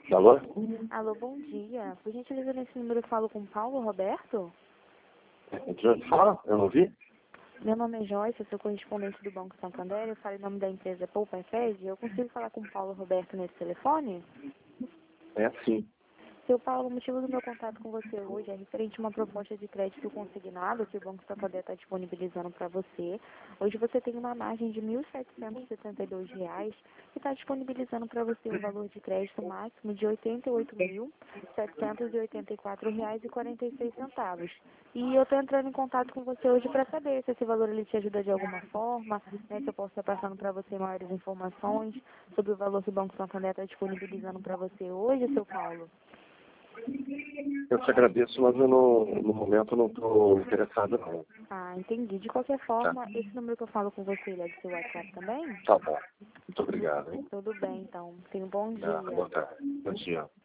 Alô? Alô, bom dia. Por gentileza, nesse número eu falo com o Paulo Roberto? De onde fala? Eu não vi? Meu nome é Joyce, eu sou correspondente do Banco Santander, eu falo em nome da empresa Poupa e Fed. Eu consigo falar com o Paulo Roberto nesse telefone? É assim. Seu Paulo, o motivo do meu contato com você hoje é referente a uma proposta de crédito consignado que o Banco Santander está disponibilizando para você. Hoje você tem uma margem de R$ 1.772 e está disponibilizando para você um valor de crédito máximo de R$ 88.784,46. E eu estou entrando em contato com você hoje para saber se esse valor ele te ajuda de alguma forma, né, se eu posso estar passando para você maiores informações sobre o valor que o Banco Santander está disponibilizando para você hoje, seu Paulo. Eu te agradeço, mas eu não, no momento não estou interessado não. Ah, entendi. De qualquer Tá. forma, esse número que eu falo com você, ele é do seu WhatsApp também? Tá bom. Muito obrigado, hein? Tudo bem, então. Tenha um bom Ah, dia. boa tarde. Bom dia.